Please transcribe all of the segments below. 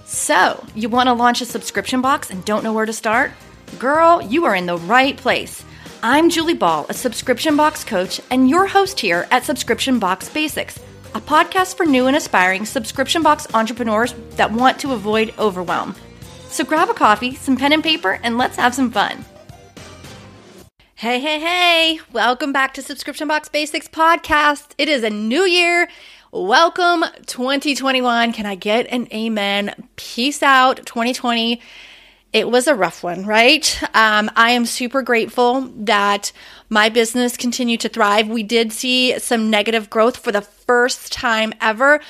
So, you want to launch a subscription box and don't know where to start? Girl, you are in the right place. I'm Julie Ball, a subscription box coach and your host here at Subscription Box Basics, a podcast for new and aspiring subscription box entrepreneurs that want to avoid overwhelm. So grab a coffee, some pen and paper, and let's have some fun. Hey. Welcome back to Subscription Box Basics podcast. It is a new year. Welcome 2021. Can I get an amen? Peace out 2020. It was a rough one, right? I am super grateful that my business continued to thrive. We did see some negative growth for the first time ever,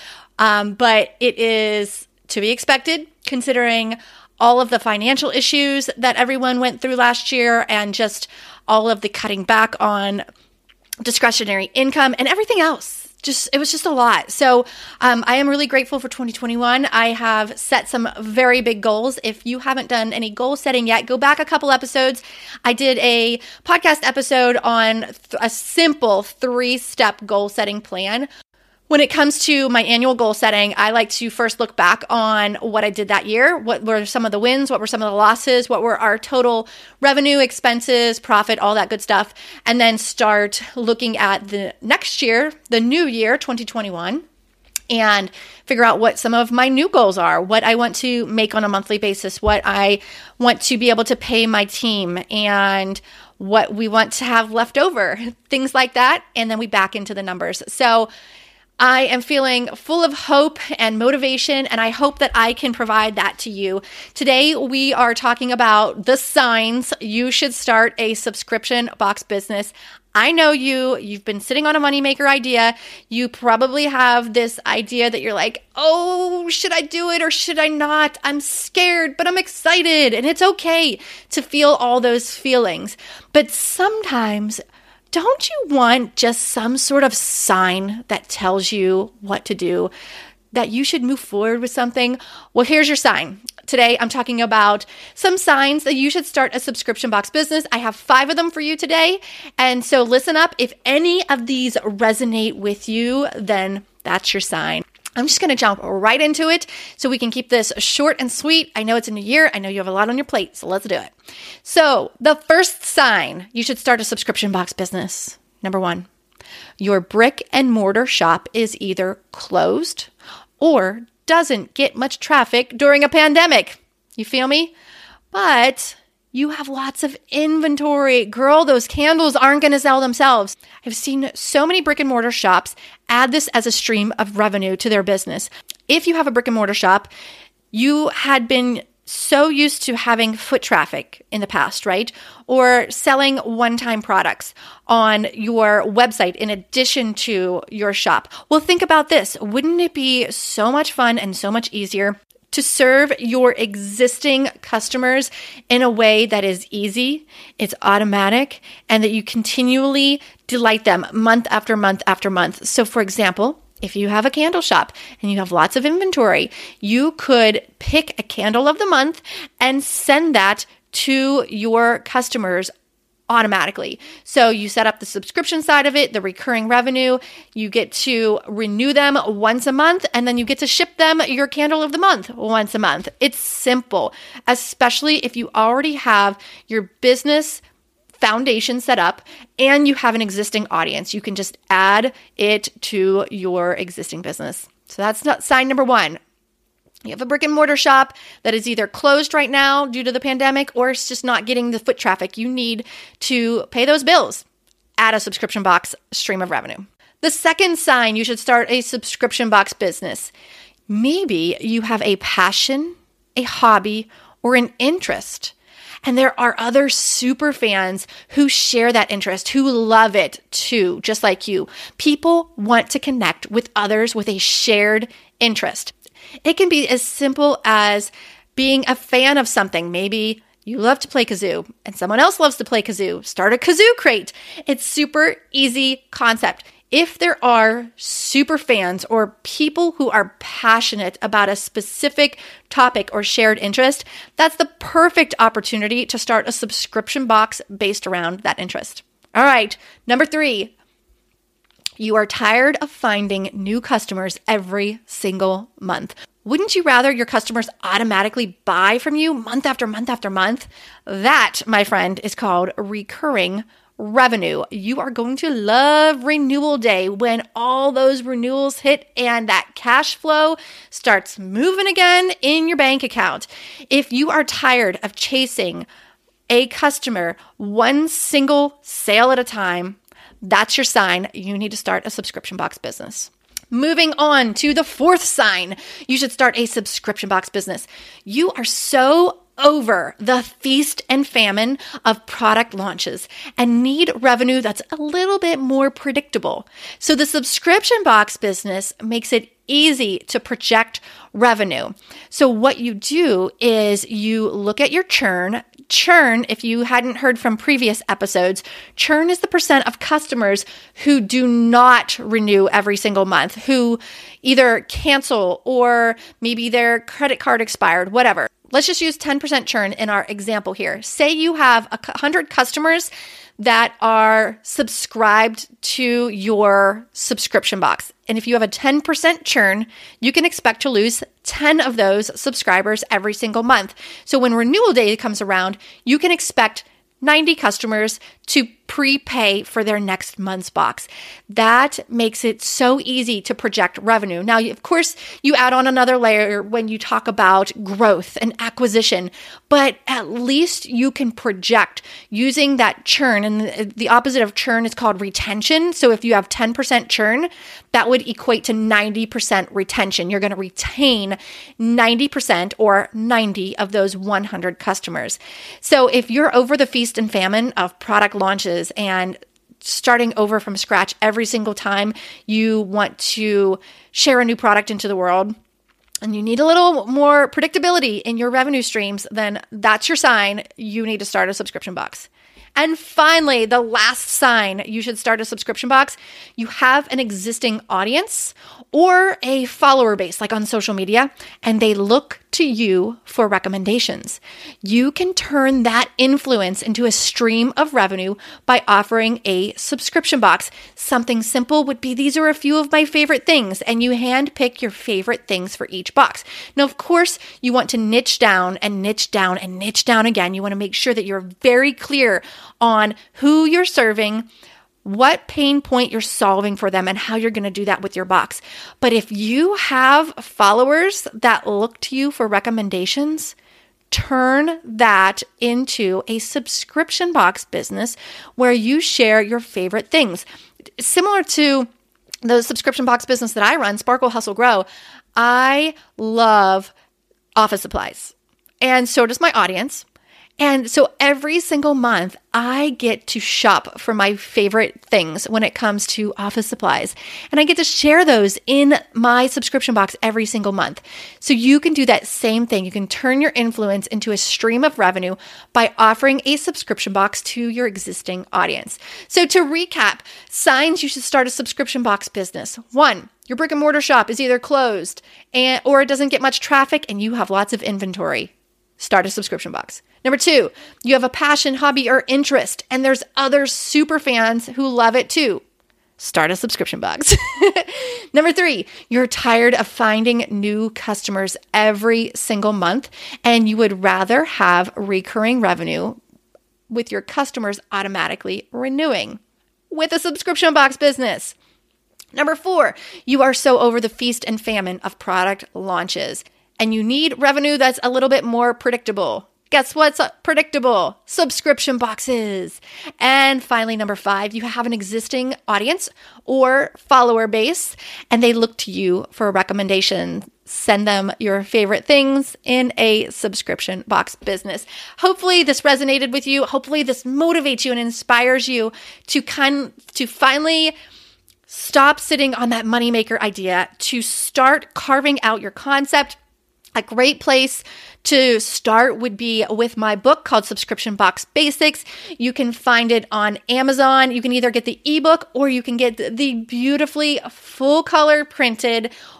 but it is to be expected considering all of the financial issues that everyone went through last year and just all of the cutting back on discretionary income and everything else. It was just a lot. So I am really grateful for 2021. I have set some very big goals. If you haven't done any goal setting yet, go back a couple episodes. I did a podcast episode on a simple 3-step goal setting plan. When it comes to my annual goal setting, I like to first look back on what I did that year. What were some of the wins? What were some of the losses? What were our total revenue, expenses, profit, all that good stuff? And then start looking at the next year, the new year, 2021, and figure out what some of my new goals are, what I want to make on a monthly basis, what I want to be able to pay my team, and what we want to have left over, things like that. And then we back into the numbers. So I am feeling full of hope and motivation, and I hope that I can provide that to you. Today, we are talking about the signs you should start a subscription box business. I know you've been sitting on a moneymaker idea. You probably have this idea that you're like, oh, should I do it or should I not? I'm scared, but I'm excited. And it's okay to feel all those feelings. But sometimes, don't you want just some sort of sign that tells you what to do, that you should move forward with something? Well, here's your sign. Today, I'm talking about some signs that you should start a subscription box business. I have 5 of them for you today. And so listen up. If any of these resonate with you, then that's your sign. I'm just going to jump right into it so we can keep this short and sweet. I know it's a new year. I know you have a lot on your plate, so let's do it. So the first sign you should start a subscription box business. Number 1, your brick and mortar shop is either closed or doesn't get much traffic during a pandemic. You feel me? But you have lots of inventory. Girl, those candles aren't going to sell themselves. I've seen so many brick and mortar shops add this as a stream of revenue to their business. If you have a brick and mortar shop, you had been so used to having foot traffic in the past, right? Or selling one-time products on your website in addition to your shop. Well, think about this. Wouldn't it be so much fun and so much easier to serve your existing customers in a way that is easy, it's automatic, and that you continually delight them month after month after month? So for example, if you have a candle shop and you have lots of inventory, you could pick a candle of the month and send that to your customers automatically. So you set up the subscription side of it, the recurring revenue, you get to renew them once a month, and then you get to ship them your candle of the month once a month. It's simple, especially if you already have your business foundation set up and you have an existing audience. You can just add it to your existing business. So that's not sign number 1. You have a brick and mortar shop that is either closed right now due to the pandemic or it's just not getting the foot traffic you need to pay those bills. Add a subscription box stream of revenue. The second sign you should start a subscription box business. Maybe you have a passion, a hobby, or an interest. And there are other super fans who share that interest, who love it too, just like you. People want to connect with others with a shared interest. It can be as simple as being a fan of something. Maybe you love to play kazoo and someone else loves to play kazoo. Start a kazoo crate. It's super easy concept. If there are super fans or people who are passionate about a specific topic or shared interest, that's the perfect opportunity to start a subscription box based around that interest. All right, number 3. You are tired of finding new customers every single month. Wouldn't you rather your customers automatically buy from you month after month after month? That, my friend, is called recurring revenue. You are going to love renewal day when all those renewals hit and that cash flow starts moving again in your bank account. If you are tired of chasing a customer one single sale at a time, that's your sign you need to start a subscription box business. Moving on to the fourth sign, you should start a subscription box business. You are so over the feast and famine of product launches and need revenue that's a little bit more predictable. So the subscription box business makes it easy to project revenue. So what you do is you look at your churn. Churn, if you hadn't heard from previous episodes, churn is the percent of customers who do not renew every single month, who either cancel or maybe their credit card expired, whatever. Let's just use 10% churn in our example here. Say you have 100 customers that are subscribed to your subscription box. And if you have a 10% churn, you can expect to lose 10 of those subscribers every single month. So when renewal day comes around, you can expect 90 customers to prepay for their next month's box. That makes it so easy to project revenue. Now, of course, you add on another layer when you talk about growth and acquisition, but at least you can project using that churn. And the opposite of churn is called retention. So if you have 10% churn, that would equate to 90% retention. You're going to retain 90% or 90 of those 100 customers. So if you're over the feast and famine of product launches and starting over from scratch every single time you want to share a new product into the world, and you need a little more predictability in your revenue streams, then that's your sign you need to start a subscription box. And finally, the last sign you should start a subscription box, you have an existing audience or a follower base, like on social media, and they look to you for recommendations. You can turn that influence into a stream of revenue by offering a subscription box. Something simple would be, these are a few of my favorite things, and you handpick your favorite things for each box. Now, of course, you want to niche down and niche down and niche down again. You want to make sure that you're very clear on who you're serving, what pain point you're solving for them, and how you're going to do that with your box. But if you have followers that look to you for recommendations, turn that into a subscription box business where you share your favorite things. Similar to the subscription box business that I run, Sparkle, Hustle, Grow, I love office supplies. And so does my audience. And so every single month, I get to shop for my favorite things when it comes to office supplies. And I get to share those in my subscription box every single month. So you can do that same thing. You can turn your influence into a stream of revenue by offering a subscription box to your existing audience. So to recap, signs you should start a subscription box business. 1, your brick and mortar shop is either closed or it doesn't get much traffic and you have lots of inventory. Start a subscription box. Number 2, you have a passion, hobby, or interest, and there's other super fans who love it too. Start a subscription box. Number 3, you're tired of finding new customers every single month, and you would rather have recurring revenue with your customers automatically renewing with a subscription box business. Number 4, you are so over the feast and famine of product launches, and you need revenue that's a little bit more predictable. Guess what's predictable? Subscription boxes. And finally, number 5, you have an existing audience or follower base, and they look to you for a recommendation. Send them your favorite things in a subscription box business. Hopefully this resonated with you. Hopefully this motivates you and inspires you to finally stop sitting on that moneymaker idea, to start carving out your concept. A great place to start would be with my book called Subscription Box Basics. You can find it on Amazon. You can either get the ebook or you can get the beautifully full color printed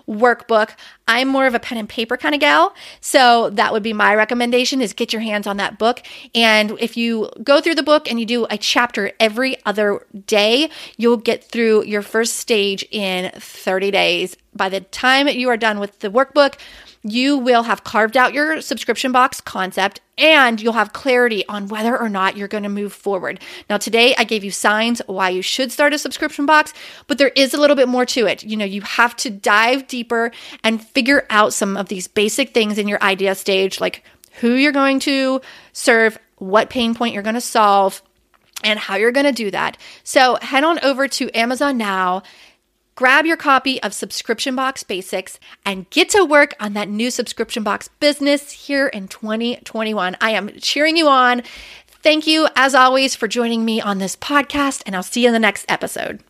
workbook. I'm more of a pen and paper kind of gal. So that would be my recommendation, is get your hands on that book. And if you go through the book and you do a chapter every other day, you'll get through your first stage in 30 days. By the time you are done with the workbook, you will have carved out your subscription box concept, and you'll have clarity on whether or not you're going to move forward. Now, today I gave you signs why you should start a subscription box, but there is a little bit more to it. You have to dive deeper and figure out some of these basic things in your idea stage, like who you're going to serve, what pain point you're going to solve, and how you're going to do that. So head on over to Amazon now. Grab your copy of Subscription Box Basics and get to work on that new subscription box business here in 2021. I am cheering you on. Thank you, as always, for joining me on this podcast, and I'll see you in the next episode.